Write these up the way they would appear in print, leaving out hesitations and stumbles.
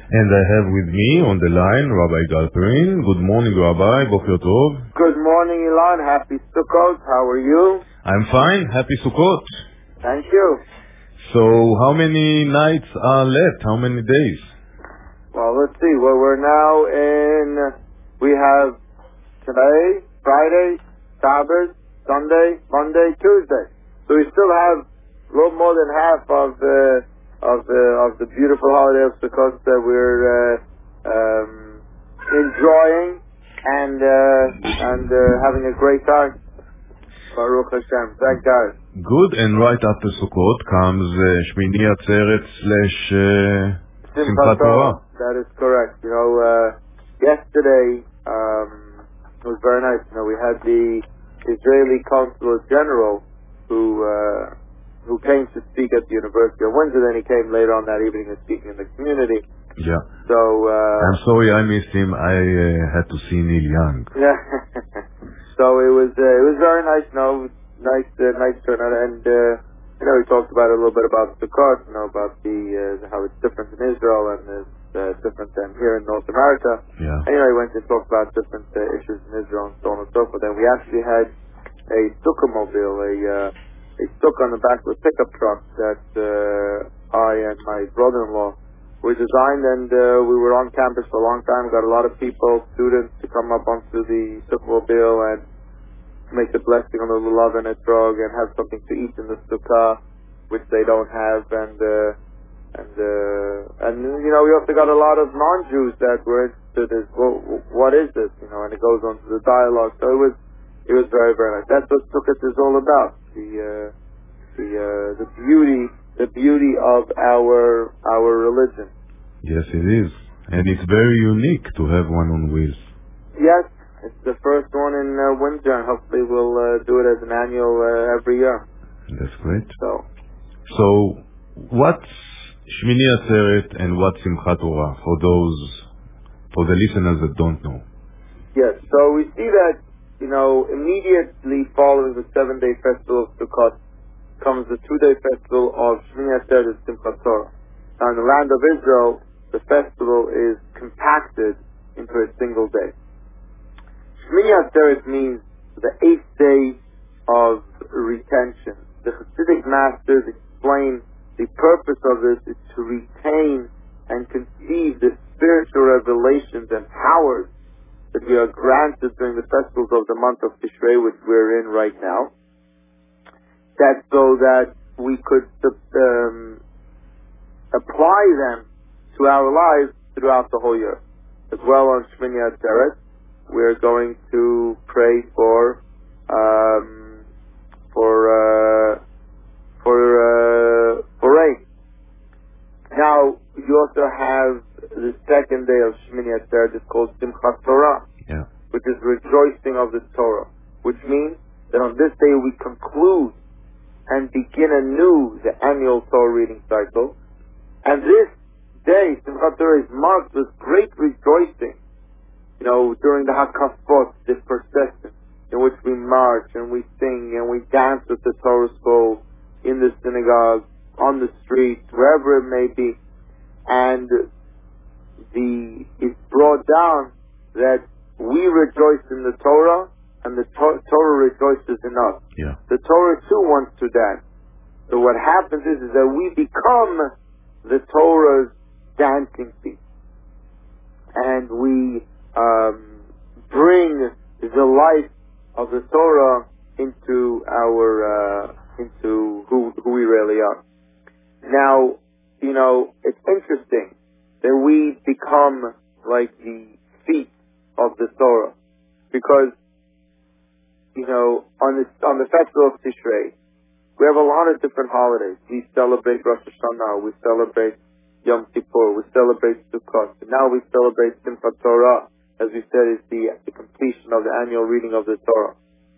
And I have with me on the line Rabbi Galperin. Good morning, Rabbi. Boker Tov. Good morning, Ilan. Happy Sukkot. How are you? I'm fine. Happy Sukkot. Thank you. So, how many nights are left? How many days? Well, let's see. Well, we're now we have today, Friday, Sabbath, Sunday, Monday, Tuesday. So we still have a little more than half of the beautiful holiday of Sukkot that we're enjoying and having a great time. Baruch Hashem. Thank God. Good. And right after Sukkot comes Shmini Atzeret / Simchat Torah. That is correct. You know, yesterday it was very nice. You know, we had the Israeli Consulate General who came to speak at the University of Windsor. Then he came later on that evening and speaking in the community. Yeah. So I'm sorry I missed him. I had to see Neil Young. Yeah. So it was very nice. No, nice turnout, and you know, we talked about a little bit about Sukkot. You know, about how it's different in Israel and it's different than here in North America. Yeah. Anyway, we went to talk about different issues in Israel and so on and so forth. And we actually had a sukkah mobile, a sukkah on the back of a pickup truck that I and my brother-in-law we designed, and we were on campus for a long time. We got a lot of people, students, to come up onto the sukkah mobile and make the blessing on the lulav and etrog and have something to eat in the sukkah, which they don't have, and you know, we also got a lot of non-Jews that were interested in what is this, you know, and it goes on to the dialogue. So it was very, very nice. That's what Sukkot is all about. The beauty of our religion. Yes, it is. And it's very unique to have one on wheels. Yes, it's the first one in Windsor, and hopefully we'll do it as an annual every year. That's great. So what's Shmini Atzeret and what's Simchat Torah for the listeners that don't know? Yes, so we see that, you know, immediately following the 7-day festival of Sukkot comes the 2-day festival of Shmini Atzeret and Simchat Torah. Now, in the land of Israel, the festival is compacted into a single day. Shmini Atzeret means the 8th day of retention. The Hasidic masters explain the purpose of this is to retain and conceive the spiritual revelations and powers that we are granted during the festivals of the month of Tishrei, which we're in right now. That's so that we could apply them to our lives throughout the whole year. As well, on Shmini Atzeret, we're going to pray for rain. Now, you also have the second day of Shmini Atzeret. It's called Simchat Torah, which is rejoicing of the Torah, which means that on this day we conclude and begin anew the annual Torah reading cycle. And this day, Simchat Torah, is marked with great rejoicing. You know, during the Hakafot, the procession, in which we march and we sing and we dance with the Torah scroll in the synagogue, on the street, wherever it may be. And it's brought down that we rejoice in the Torah and the Torah rejoices in us. Yeah. The Torah too wants to dance. So what happens is that we become the Torah's dancing feet. And we bring the life of the Torah into who we really are. Now, you know, it's interesting that we become like the feet of the Torah, because, you know, on the festival of Tishrei, we have a lot of different holidays. We celebrate Rosh Hashanah, we celebrate Yom Kippur, we celebrate Sukkot, and now we celebrate Simchat Torah, as we said, is the completion of the annual reading of the Torah.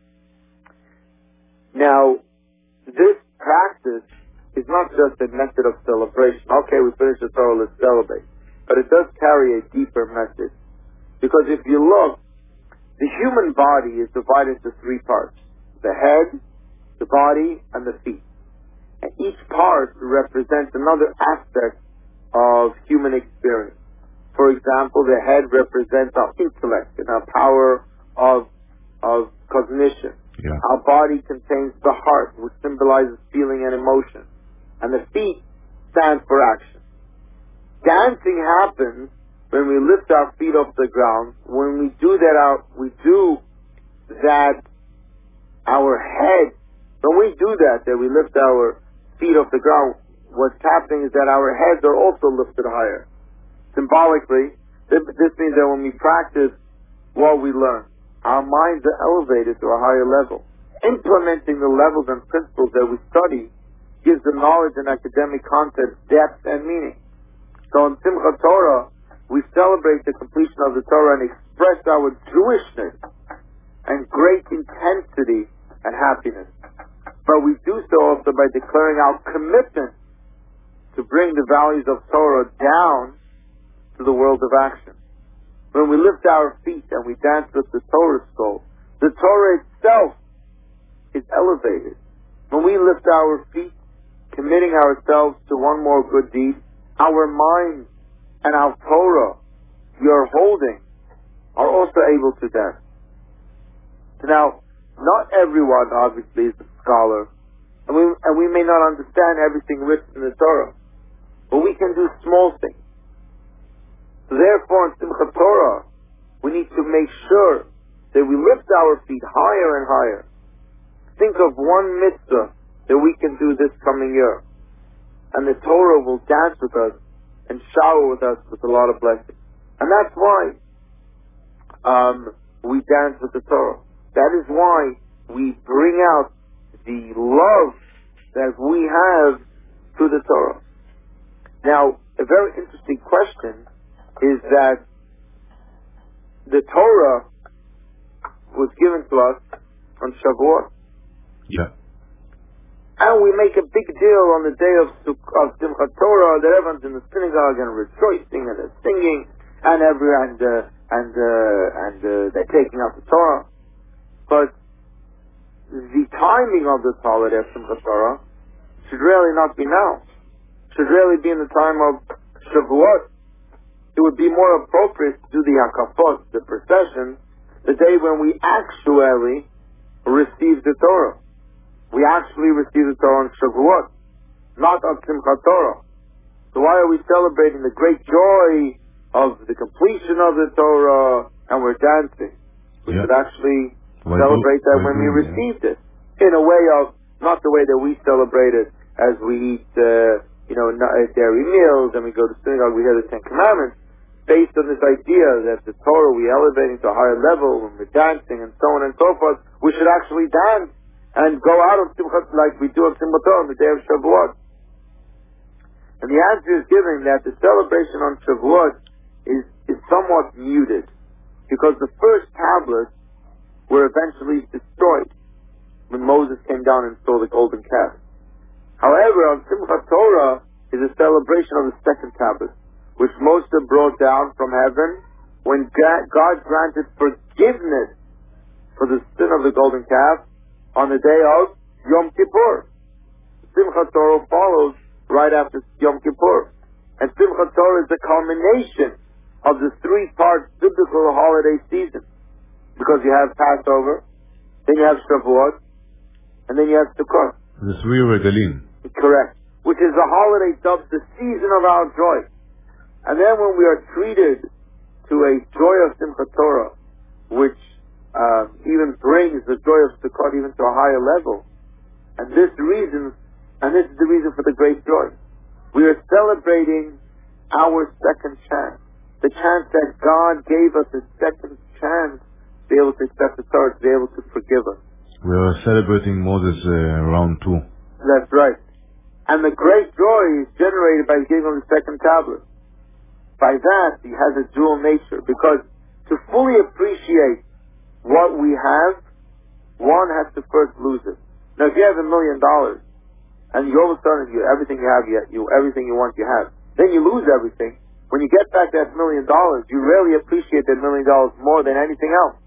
Now, this practice is not just a method of celebration. Okay, we finished the Torah, let's celebrate. But it does carry a deeper message. Because if you look, the human body is divided into 3 parts: the head, the body, and the feet. And each part represents another aspect of human experience. For example, the head represents our intellect and our power of cognition. Yeah. Our body contains the heart, which symbolizes feeling and emotion. And the feet stand for action. Dancing happens when we lift our feet off the ground. When we do that, our head, when we do that we lift our feet off the ground, what's happening is that our heads are also lifted higher. Symbolically, this means that when we practice what we learn, our minds are elevated to a higher level. Implementing the levels and principles that we study gives the knowledge and academic content depth and meaning. So in Simchat Torah, we celebrate the completion of the Torah and express our Jewishness and great intensity and happiness. But we do so also by declaring our commitment to bring the values of Torah down to the world of action. When we lift our feet and we dance with the Torah scroll, the Torah itself is elevated. When we lift our feet, committing ourselves to one more good deed, our minds and our Torah we are holding are also able to dance. Now, not everyone obviously is a scholar, and we may not understand everything written in the Torah, but we can do small things. So therefore, in Simchat Torah, we need to make sure that we lift our feet higher and higher. Think of one mitzvah that we can do this coming year, and the Torah will dance with us and shower with us with a lot of blessings. And that's why we dance with the Torah. That is why we bring out the love that we have to the Torah. Now, a very interesting question is that the Torah was given to us on Shavuot. Yeah. And we make a big deal on the day of Simchat Torah that everyone's in the synagogue and rejoicing and they're singing and they're taking out the Torah. But the timing of this holiday of Simchat Torah should really not be now. Should really be in the time of Shavuot. It would be more appropriate to do the Hakafot, the procession, the day when we actually receive the Torah. We actually receive the Torah on Shavuot, not on Simchat Torah. So why are we celebrating the great joy of the completion of the Torah and we're dancing? We should actually celebrate that when we received it. In a way of, not the way that we celebrate it as we eat, dairy meals and we go to synagogue, we hear the Ten Commandments, based on this idea that the Torah we elevating to a higher level when we're dancing and so on and so forth. We should actually dance and go out of Simchat like we do of Simchat Torah on the day of Shavuot. And the answer is given that the celebration on Shavuot is somewhat muted, because the first tablets were eventually destroyed when Moses came down and saw the golden calf. However, on Simchat Torah is a celebration of the second tablet, which Moses brought down from heaven when God granted forgiveness for the sin of the golden calf on the day of Yom Kippur. Simchat Torah follows right after Yom Kippur. And Simchat Torah is the culmination of the three-part biblical holiday season. Because you have Passover, then you have Shavuot, and then you have Sukkot. The three regalim. Correct. Which is a holiday dubbed the season of our joy. And then when we are treated to a joy of Simchat Torah, which even brings the joy of Sukkot even to a higher level. And this is the reason for the great joy. We are celebrating our second chance. The chance that God gave us a second chance to be able to accept the Torah, to be able to forgive us. We are celebrating Moses round 2. That's right. And the great joy is generated by giving him the second tablet. By that, he has a dual nature, because to fully appreciate what we have, one has to first lose it. Now, if you have $1 million, and you all of a sudden everything you have, everything you want, you have, then you lose everything. When you get back that $1 million, you really appreciate that $1 million more than anything else.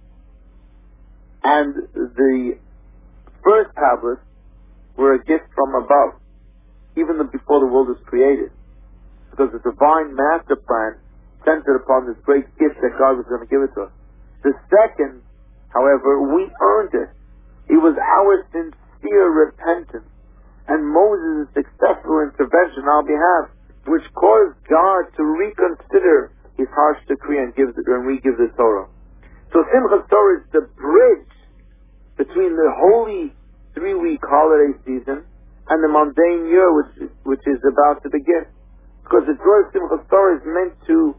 And the first tablets were a gift from above, even before the world was created, because the divine master plan centered upon this great gift that God was going to give it to us. The second, however, we earned it. It was our sincere repentance and Moses' successful intervention on our behalf, which caused God to reconsider his harsh decree and re-give the Torah. So Simchat Torah is the bridge between the holy 3-week holiday season and the mundane year which is about to begin. Because the joy of Simchat Torah is meant to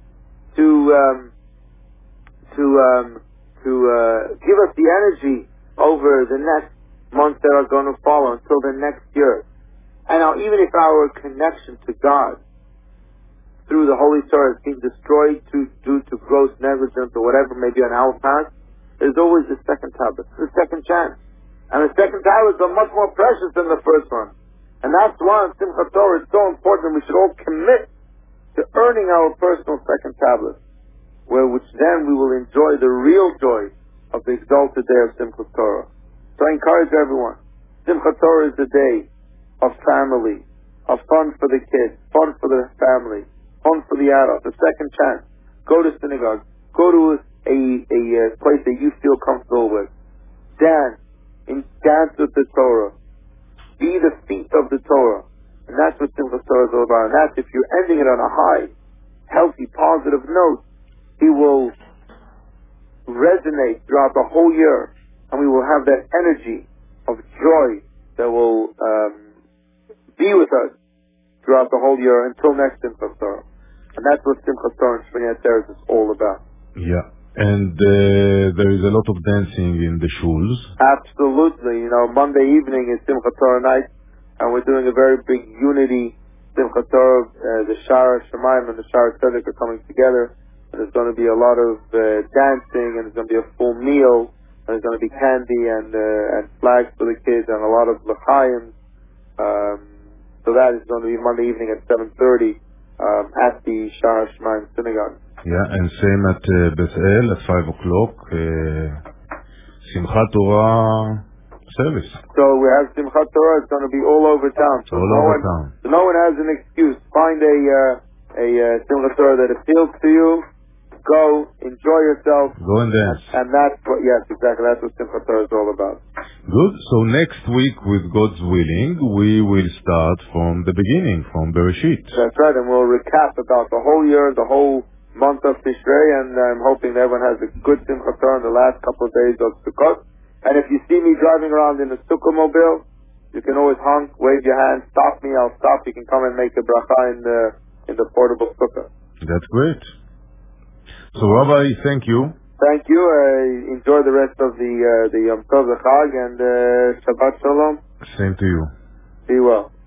give us the energy over the next months that are going to follow until the next year. And now, even if our connection to God through the Holy Torah is being destroyed due to gross negligence or whatever may be on our part, there's always the second tablet, the second chance. And the second tablets are much more precious than the first one. And that's why Simchat Torah is so important. We should all commit to earning our personal second tablet, which then we will enjoy the real joy of the exalted day of Simchat Torah. So I encourage everyone. Simchat Torah is the day of family, of fun for the kids, fun for the family, fun for the adults, a second chance. Go to synagogue. Go to a place that you feel comfortable with. Dance with the Torah. Be the feet of the Torah. And that's what Simchat Torah is all about. And that's if you're ending it on a high, healthy, positive note, it will resonate throughout the whole year. And we will have that energy of joy that will be with us throughout the whole year until next Simchat Torah. And that's what Simchat Torah and Shmini Atzeres is all about. Yeah. And there is a lot of dancing in the shuls. Absolutely. Monday evening is Simchat Torah night, and we're doing a very big unity Simchat Torah. The Shara Shemaim and the Shara Tzedek are coming together, and there's going to be a lot of dancing, and there's going to be a full meal, and there's going to be candy and flags for the kids, and a lot of l'chaim. So that is going to be Monday evening at 7:30 at the Shara Shemaim synagogue. Yeah, and same at Beth El at 5 o'clock. Simchat Torah service. So we have Simchat Torah. It's going to be all over town. So no one has an excuse. Find a Simchat Torah that appeals to you. Go, enjoy yourself. Go and dance. And that's what, yes, exactly. That's what Simchat Torah is all about. Good. So next week, with God's willing, we will start from the beginning, from Bereshit. That's right, and we'll recap about the whole year, the whole month of Tishrei, and I'm hoping that everyone has a good Simchat Torah in the last couple of days of Sukkot. And if you see me driving around in a Sukkah mobile, you can always honk, wave your hand, stop me, I'll stop. You can come and make a bracha in the portable Sukkah. That's great. So, Rabbi, thank you. Thank you. Enjoy the rest of the Yom Tov, the Chag, and Shabbat Shalom. Same to you. Be well.